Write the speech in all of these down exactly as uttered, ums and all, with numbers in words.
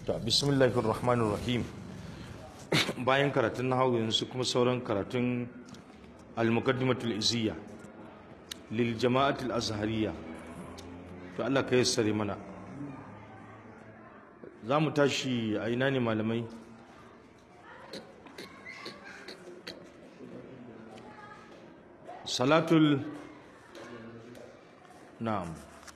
To bismillahir rahmanir rahim. Bayan karatun nahwu yanzu kuma sauran karatun al-muqaddimatul izziya lil jama'atul azhariyya. To Allah ka yassare mana. Za mu tashi a ina ne malamai? Salatul Na'am.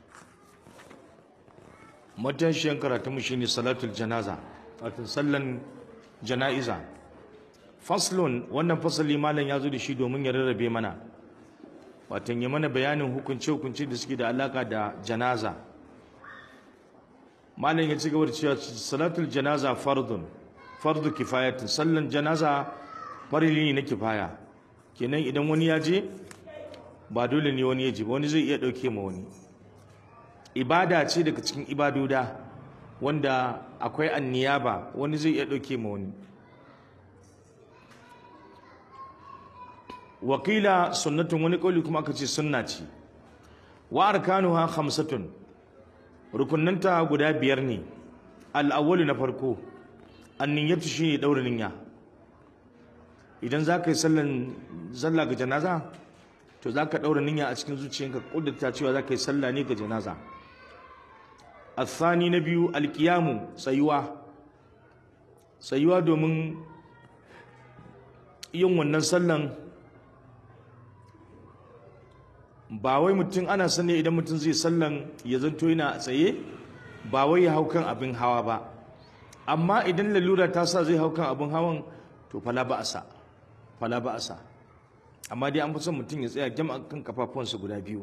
Matashiyan karatunmu shine salatul janaza, wato sallan jana'iza. Faslun, wannan fasali malam ya zo da shi domin ya rarrabe mana, wato ya mana bayanin hukunce-hukunce da suke da alaka da janaza. Malam ya ci gaba da cewa salatul janaza fardun, fardu kifayatin. Sallan janaza farili ne na kifaya. Kenan idan wani ya je, ba dole ne wani ya je, wani zai iya ɗauke ma wani. Ibada ce daga cikin ibadoda wanda akwai anniyaba, wani zai iya ɗauke ma wani. Wakila sunnatun, wani ƙauli kuma aka ce sunna ce. Wa arkanuha khamsatun, rukunnanta guda biyar ne. Al-awwalu na farko, an-niyyatu shine daura niyya. Idan za ka yi sallan sallah ga janaza, to za ka daura niyya a cikin zuciyarka, kudurta cewa za ka yi sallah ne ga janaza. Al-thani na biyu, al-qiyamu, tsayuwa. Tsayuwa domin yin wannan sallan, ba wai mutum ana sani idan mutum zai sallan ya zanto yana tsaye, ba wai ya hau kan abin hawa ba. Amma idan lalura ta sa zai hau kan abin hawan, to fala ba'asa, fala ba'asa. Amma dai an fi son mutum ya tsaya jama'a kan kafafuwansa guda biyu.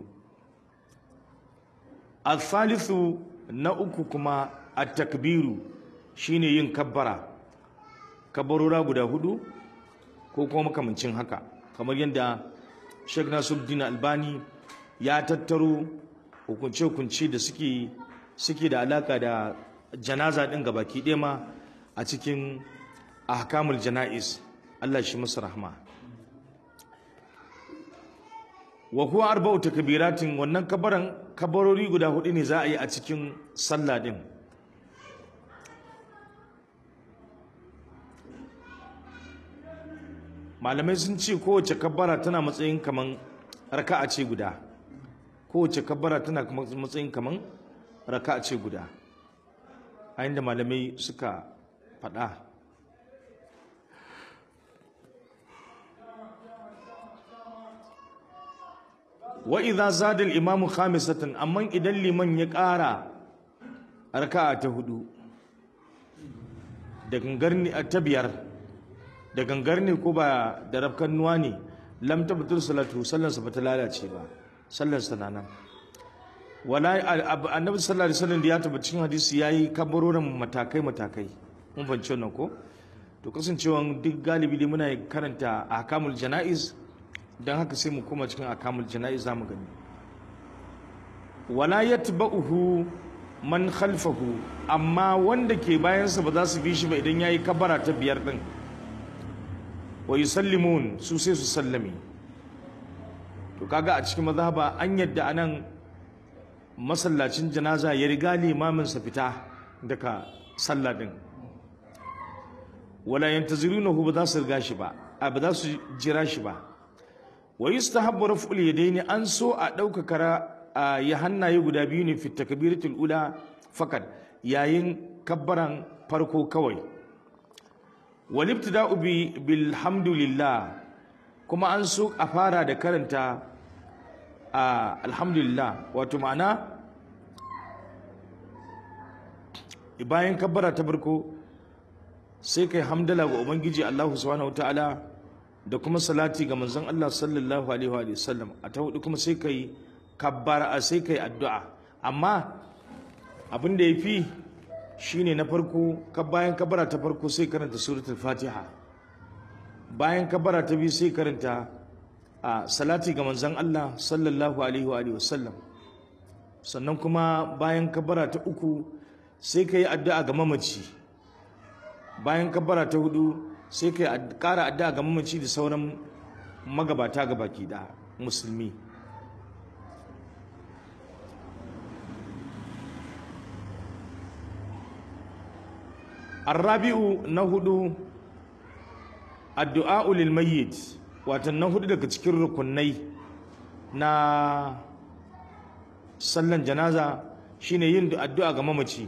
Al-thalithu na uku kuma at-takbiru, shine yin kabbara, kabbarora guda hudu ko kuma makamancin haka, kamar yadda Sheikh Nasiruddin Albani ya tattaro hukunce-hukunce da suke suke da alaka da janaza din gabaki ɗaya ma a cikin ahkamul janaiz. Allah shi masa rahma. Wa huwa arba'u takbiratin, wannan kabaran kabarori guda hudu ne za a yi a cikin sallah din. Malamai sun ce kowace kabbara tana matsayin kaman raka'a ce guda. Kowace kabbara tana matsayin kaman raka'a ce guda. A inda malamai suka faɗa. Wa idza zada al-imam khamisatan, amma idan liman ya ƙara raka'a ta hudu da gangarni ta biyar, da gangar ne ko ba da rafkan nuwa ne, lam tabtul salatu, sallansa ba ta lalace ba, sallansa na nan. Wala annabi sallallahu alaihi wasallam da ya tabbata cikin hadisi yayi kabarorin matakai matakai. Mun fahimci wannan ko? To kasancewan duk galibi dai muna karanta ahkamul janaiz, dan haka sai mu koma cikin ahkamul janaiz zamu gani. Wala yatba'uhu man khalfahu, amma wanda ke bayansa ba za su bi shi ba idan yayi kabara ta biyar din. Wa yusallimun, su sai su sallame. To kaga a cikin mazhaba an yadda anan masallacin janaza ya riga limamin sa fita daga sallah din. Wala yantazirunahu, ba za su riga shi ba, a ba za su jira shi ba. Wa yustahabbu raf'ul yadaini, an so a ɗaukaka ya hannaye guda biyu ne fi takbiratul ula fakat, yayin kabbaran farko kawai. Walibtida'u bi bilhamdulillah, kuma an so a fara da karanta alhamdulillah, wato ma'ana bayan kabbara ta farko sai kai hamdala ga ubangiji Allah subhanahu wataala da kuma salati ga manzon Allah sallallahu alaihi wa sallam. A ta hudu kuma sai kai kabbara, sai kai addu'a. Amma abin da yafi shine na farko, bayan kabara ta farko sai karanta suratul Fatiha, bayan kabara ta biyu sai karanta a salati ga manzon Allah sallallahu alaihi wa sallam. Sannan kuma bayan kabara ta uku sai kai addu'a ga mamaci, bayan kabara ta hudu sai kai ƙara addu'a ga mamaci da sauran magabata gabaki da musulmi. arrabi'u na hudu addu'a lil mayyit, wato na hudu daga cikin rukunai na sallan janaza shine yin addu'a ga mamaci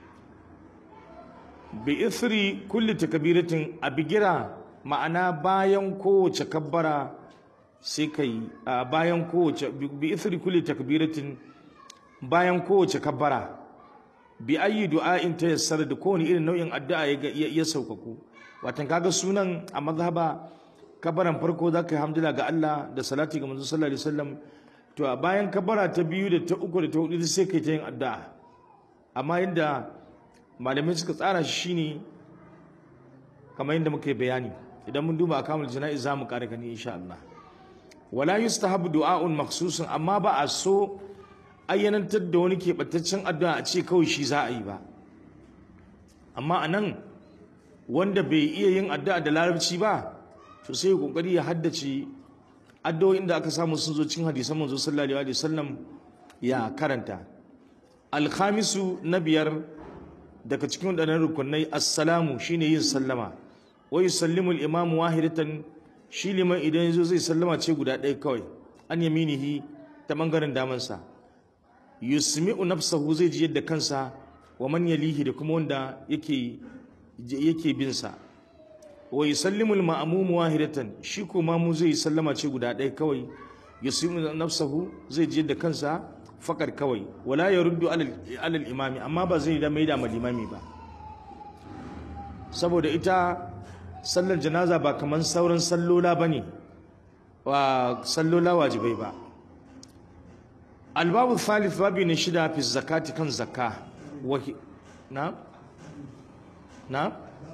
bi ithri kulli takbiratin, a bigira ma'ana bayan kowace kabbara sai kai bayan kowace bi ithri kulli takbiratin, bayan kowace kabbara bi ayi du'a'in tayassara, da kowane irin nau'in addu'a ya ya saukaku. Watan kaga sunan a mazhaba kabbaran farko zaka yi hamdulillah ga Allah da salati ga manzo sallallahu alaihi wasallam, to a bayan kabbara ta biyu da ta uku da ta hudu sai kai ta yin addu'a. Amma yadda malamai suka tsara shi shine kamar yadda muka yi bayani, idan mun duba akamul jana'iz za mu kare gani insha Allah. Wala yustahabu du'a'un makhsusun, amma ba a so ayyanantar da wani keɓantaccen addu'a a ce kawai shi za a yi ba. Amma a nan wanda bai iya yin addu'a da larabci ba, to sai ya kokari ya haddace addu'o'in da aka samu sun zo cikin hadisan manzo sallallahu alaihi wasallam ya karanta. Alkhamisu na biyar daga cikin wadannan rukunai assalamu, shine yin sallama. Wa yusallimu al-imam wahidatan, shi liman idan yazo zai sallama ce guda ɗaya kawai, an yaminihi ta bangaren damansa. Yusmi'u nafsahu, zai ji yadda kansa, wa man yalihi, da kuma wanda yake yake bin sa. Wa yusallimu al-ma'mum wahidatan, shi ko mamu zai sallama ce guda ɗaya kawai. Yusmi'u nafsahu, zai ji yadda kansa fakar kawai. Wala yaruddu ala al-imami, amma ba zai da maida ma limami ba, saboda ita sallar janaza ba kaman sauran sallola bane, wa sallola wajibai ba. Albabu thalith, babi ne shida fi zakati, kan zakka. Wahi na na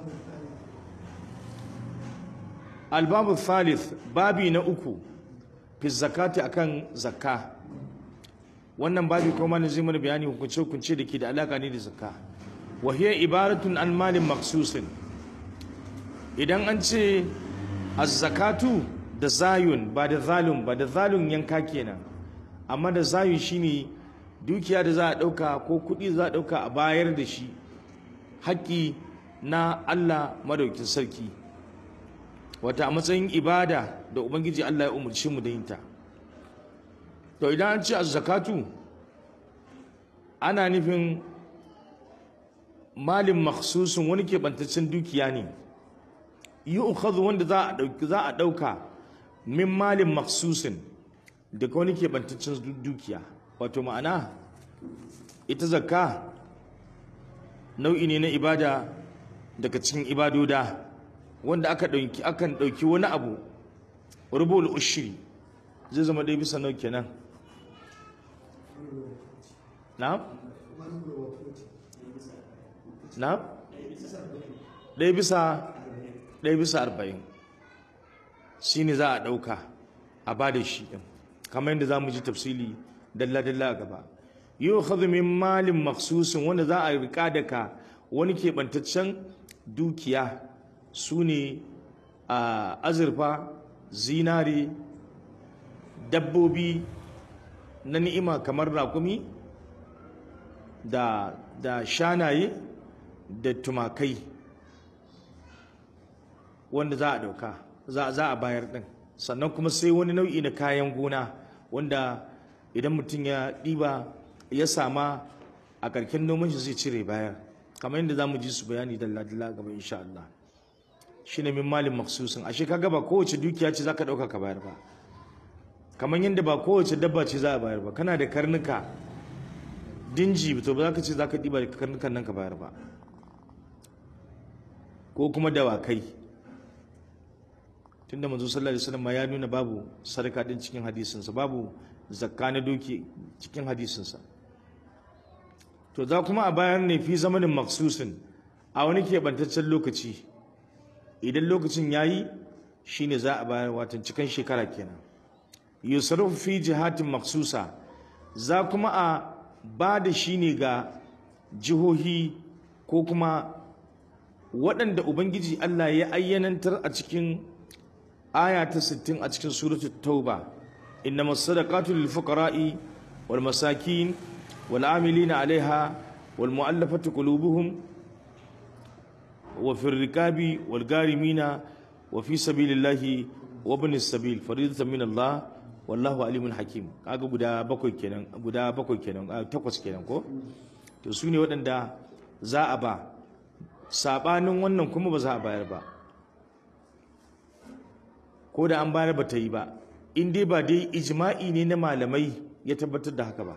albabu thalith, babi na uku fi zakati, akan zakka. Wannan babi kuma ne zai mana bayani hukunce hukunce da ke da alaka ne da zakka. Wa hiya ibaratun an malin maksusin. Idan an ce az-zakatu da zayun, ba da zalun ba, da zalun yanka kenan, amma da zayun shine dukiya da za a dauka ko kuɗi za a dauka a bayar da shi haƙƙi na Allah madaukin sarki, wata a matsayin ibada da ubangiji Allah ya umarci mu da yinta. To idan an ce az-zakatu ana nufin malin makhsusun, wani keɓantaccen dukiya ne, yu'khadhu, wanda za a dauki za a dauka min malin makhsusin, daga wani keɓantaccen dukiya. Wato ma'ana ita zakka nau'i ne na ibada daga cikin ibadoda, wanda aka dauki akan dauki wani abu, rubul ushri zai zama dai bisa nau kenan. Na? Na? Ɗaya bisa ɗaya bisa arba'in shi ne za a ɗauka a ba da shi ɗin, kamar yadda za mu ji tafsili dalla-dalla a gaba. Yau khadhu min malin maksusin, wanda za a rika daga wani keɓantaccen dukiya, su ne a azurfa, zinare, dabbobi na ni'ima kamar rakumi da da shanaye da tumakai, wanda za a dauka za a bayar din. Sannan kuma sai wani nau'i na kayan gona, wanda idan mutum ya ɗiba ya sama a karkin noman shi zai cire bayar, kamar yadda za mu ji su bayani dalla-dalla gaba insha Allah. Shine min malin maksusin. Ashe kaga ba kowace dukiya ce zaka dauka ka bayar ba, kamar yadda ba kowace dabba ce za a bayar ba. Kana da karnuka dinji, to ba za ka ce za ka ɗiba da karnukan nan ka bayar ba, ko kuma dawakai, tunda manzo sallallahu alaihi wasallam ya nuna babu sadaka din cikin hadisinsa, babu zakka na doki cikin hadisinsa. To za kuma a bayar ne fi zamanin maksusin, a wani keɓantaccen lokaci. Idan lokacin yayi shine za a bayar, watan cikin shekara kenan. Yusrafu fi jihatin maksusa, za kuma a ba da shi ne ga jihohi ko kuma waɗanda Ubangiji Allah ya ayyanantar a cikin aya ta sittin a cikin suratul Tauba. Innamas sadaqatu lil fuqara'i wal masakin wal amilina 'alayha wal mu'allafati qulubuhum wa fil riqabi wal garimina wa fi sabilillahi wa ibn sabil faridatan min Allah wallahu alimun hakim. Kaga guda bakwai kenan, guda bakwai kenan, takwas kenan ko? To su ne waɗanda za a ba, saɓanin wannan kuma ba za a bayar ba, ko da an bayar ba ta yi ba, in dai ba dai ijma'i ne na malamai ya tabbatar da haka ba.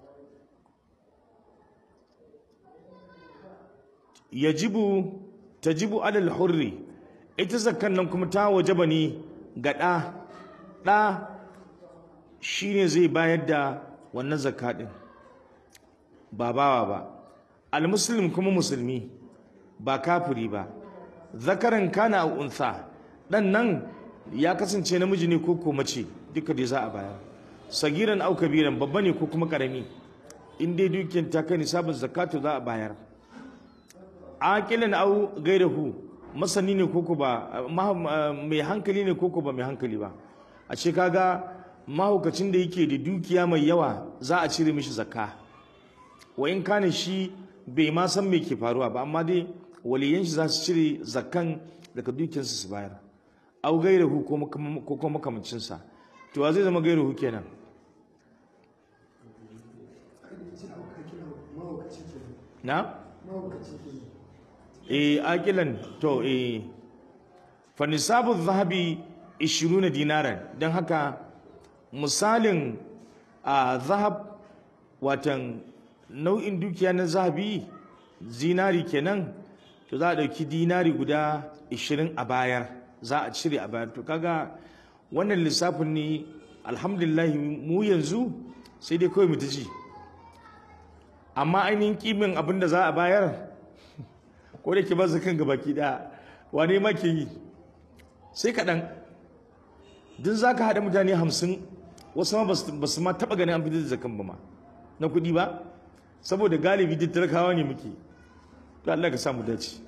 yajibu tajibu alal hurri, ita zakkan nan kuma ta wajaba ne ga ɗa. ɗa shine zai bayar da wannan zakka ɗin, ba bawa ba. almuslim kuma musulmi, ba kafiri ba. zakaran kana a unsa, ɗan nan ya kasance namiji ne ko ko mace, duka dai za a bayar. sagiran au kabiran, babba ne ko kuma karami, in dai dukiyar ta kai nisabin zakatu za a bayar. aqilan au gairahu, masani ne koko ba, mai hankali ne koko ba mai hankali ba. a ce kaga mahaukacin da yake da dukiya mai yawa za a cire mishi zakka, wa in kana shi bai ma san me ke faruwa ba, amma dai waliyan shi za su cire zakkan daga dukiyarsu su bayar. au gairahu ko kuma makamancinsa. to wa zai zama gairahu kenan? na? eh akilan to eh fa nisabu dhahabi ishirin dinaran, dan haka misalin a zahab watan nau'in dukiya na zahabi zinari kenan, to za a dauki dinari guda ishirin a bayar, za a cire a bayar. to kaga wannan lissafin ne alhamdulillah mu yanzu sai dai kawai mu ta ji, amma ainihin kimin abin da za a bayar ko da ke ba su kan gabaki ɗaya wane ma ke yi sai kaɗan. duk za ka haɗa mutane hamsin, wasu ma ba su ma taɓa ganin an fitar da zakan ba ma na kuɗi ba, saboda galibi duk talakawa ne muke. to Allah ka samu dace.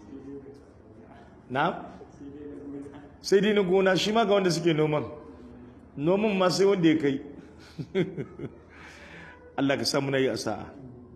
na sai dai na gona, shi ma ga wanda suke noman noman ma sai wanda ya kai. Allah ka samu na yi a sa'a.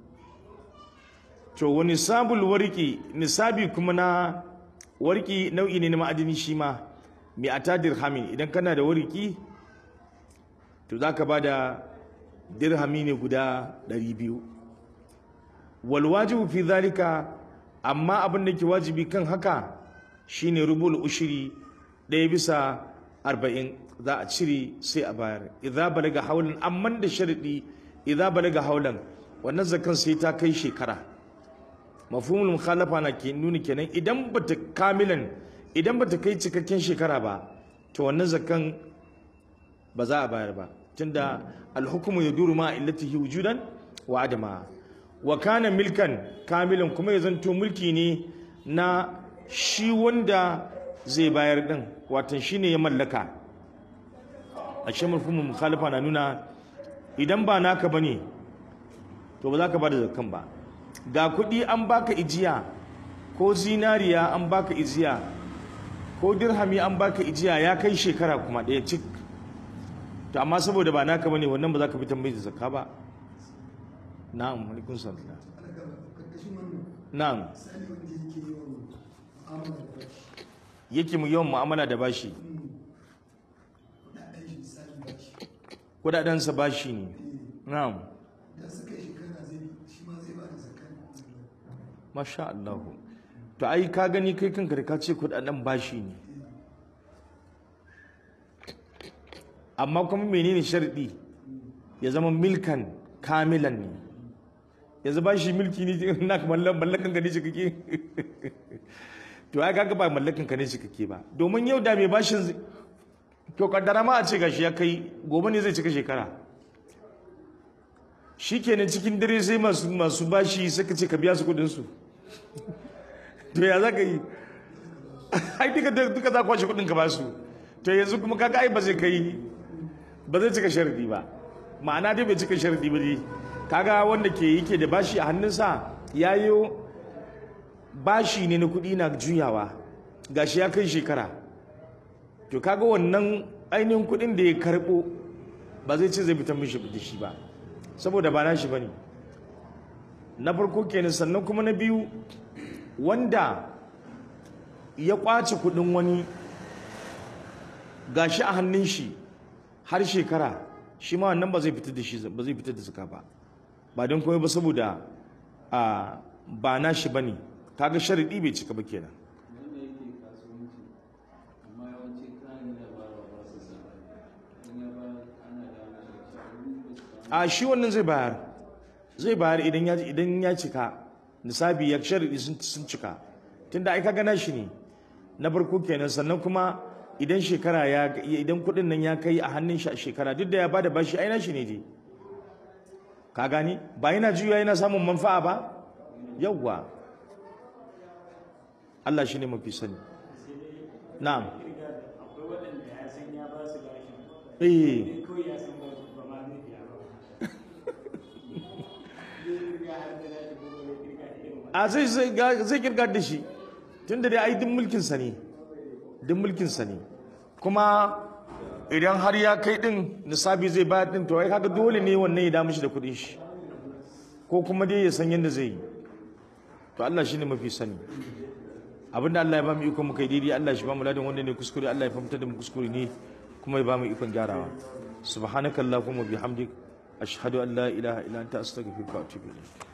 to wani sabul warki, nisabi kuma na warki nau'i ne na ma'adini, shi ma mai ata dirhami. idan kana da warki to za ka ba da dirhami ne guda ɗari biyu. wal wajibu fi zalika, amma abin da ke wajibi kan haka shine rubul ushiri, ɗaya bisa arba'in za a cire sai a bayar. idza balaga haulan, amman da sharadi idza balaga haulan, wannan zakan sai ta kai shekara. mafhumul mukhalafa na ke nuni kenan idan bata kamilan, idan bata kai cikakken shekara ba, to wannan zakan ba za a bayar ba, tunda alhukumu yaduru ma illatihi wujudan wa adama. wa kana milkan kamilan, kuma ya zanto mulki ne na shi wanda zai bayar din, watan shine ya mallaka. a shi mafhumul mukhalafa na nuna idan ba naka bane to ba za ka bada zakan ba. ga kuɗi an baka ijiya, ko zinariya an baka ijiya, ko dirhami an baka ijiya, ya kai shekara kuma ɗaya cik, to amma saboda ba naka bane wannan ba za ka fitar mai da zakka ba. na'am, alaikum salam. na'am, yake mu yawan mu'amala da bashi, kudadensa bashi ne. na'am, masha Allah. to ai ka gani kai kanka da ka ce kudaden bashi ne, amma kuma menene sharadi? ya zama milkan kamilan ne. yanzu bashi milki ne na mallakan ka ne shi kake to ai kaga ba mallakan ka ne shi kake ba, domin yau da mai bashin to kaddara ma a ce gashi ya kai gobe ne zai cika shekara, shikenan cikin dare sai masu masu bashi suka ce ka biya su kudin su to ya za ka yi? ai duka duka za kwashe kudin ka ba su, to yanzu kuma kaga ai ba zai kai, ba zai cika sharadi ba, ma'ana dai bai cika sharadi ba dai. kaga wanda ke yake da bashi a hannunsa yayo bashi ne na kudi na juyawa, gashi ya kai shekara, to kaga wannan ainihin kudin da ya karbo ba zai ce zai fitar mishi da shi ba, saboda ba nashi bane. na farko kenan. sannan kuma na biyu, wanda ya kwace kudin wani gashi a hannun shi har shekara, shi ma wannan ba zai fitar da shi ba zai fitar da zakka ba ba don komai ba saboda a ba na shi bane, kaga sharadi bai cika ba kenan. A shi wannan zai bayar zai bayar idan ya idan ya cika nisabi ya sharadi sun sun cika, tunda ai kaga nashi ne na farko kenan. Sannan kuma idan shekara ya idan kudin nan ya kai a hannun shi a shekara, duk da ya bada bashi ai nashi ne dai, ka gani ba yana juya yana samun manfa'a ba. Yawwa Allah shi ne mafi sani. Na'am. akwai waɗanda ya san ya ba su bashin eh kawai ya san ba ba ma zai biya ba zai riga har da nashi ko ba zai riga da irin a zai zai ga- zai kirga da shi, tunda dai ai duk mulkin sa ne duk mulkin sa ne. Kuma idan har ya kai din nisabi zai bayar din, to ai kaga dole ne wannan ya damu shi da kudin shi, ko kuma dai ya san yadda zai yi. To Allah shine mafi sani. Abinda Allah ya ba mu iko mu kai daidai, Allah shi ba mu ladan wanda ne kuskure, Allah ya fahimtar da mu kuskure ne kuma ya ba mu ikon gyarawa. Subhanakallahumma bihamdik ashhadu an la ilaha illa anta astaghfiruka wa atubu ilayk.